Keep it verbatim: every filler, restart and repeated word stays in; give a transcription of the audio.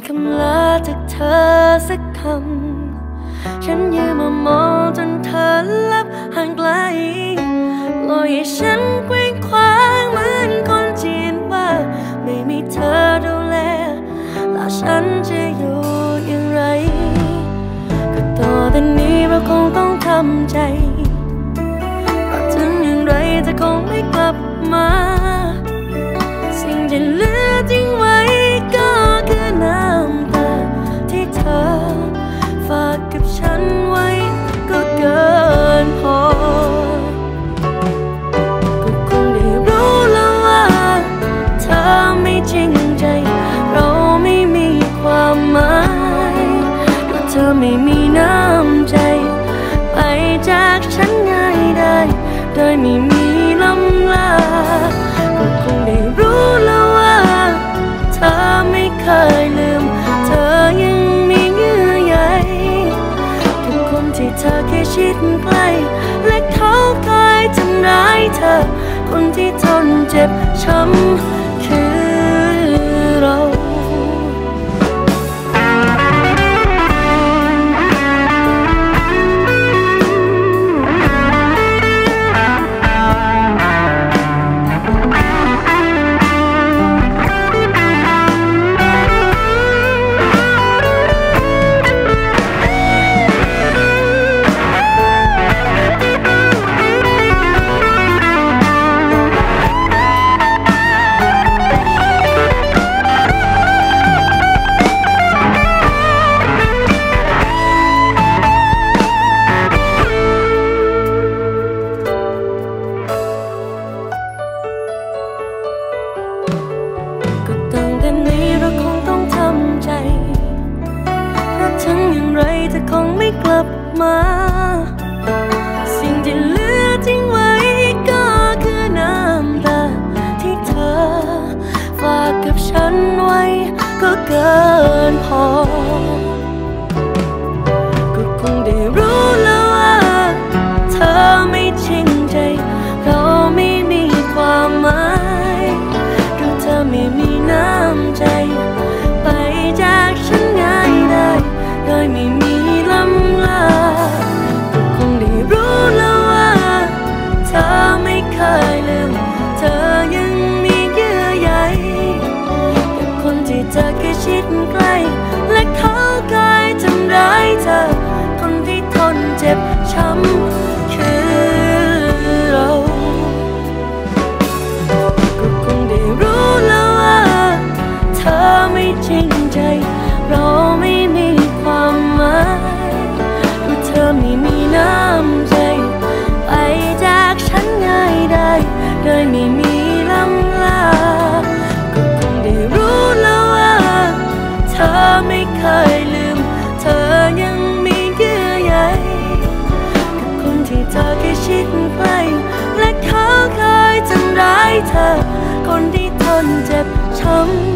คำลาจากเธอสักคำฉันยืนมามองจนเธอลับห่างไกลปล่อยให้ฉันเคว้งคว้างเหมือนคนจีนว่าไม่มีเธอดูแลแล้วฉันจะอยู่อย่างไรก็ต่อแต่นี้เราคงต้องทำใจเพราะถึงอย่างไรเธอคงไม่กลับมาสิ่งที่เหลือทิ้งไว้ก็คือน้ำตาที่เธอฝากกับฉันไว้ก็เกินพอก็คงได้รู้แล้วว่าเธอไม่จริงใจเราไม่มีความหมายก็เธอไม่มีน้ำใจไปจากฉันง่ายได้โดยไม่มีลำลาก็คงได้รู้แล้วว่าเธอไม่เคยลืมเธอยังมีเยื่อใยกับคนที่เธอแค่ชิดใกล้และเขาคอยทำร้ายเธอคนที่ทนเจ็บช้ำคือเราถึงอย่างไรเธอคงไม่กลับมาสิ่งที่เหลือทิ้งไว้ก็คือน้ำตาที่เธอฝากกับฉันไว้ก็เกินพอก็คงได้รู้แล้วว่าเธอไม่จริงใจเราไม่มีความหมายก็เธอไม่มีน้ำใจไปจากฉันง่ายได้โดยไม่มีลำลาก็คงได้รู้แล้วว่าเธอไม่เคยลืมเธอยังมีเยื่อใยกับคนที่เธอแค่ชิดใกล้และเขาคอยทำร้ายเธอคนที่ทนเจ็บช้ำคือเราก็คงได้รู้แล้วว่าเธอไม่จริงใจเราไม่มีความหมายก็เธอไม่มีน้ำใจไปจากฉันง่ายได้โดยไม่มีลำลาก็คงได้รู้แล้วว่าเธอไม่เคยลืมเธอยังมีเยื่อใยกับคนที่เธอแค่ชิดใกล้และเขาเคยทำร้ายเธอคนที่ทนเจ็บช้ำ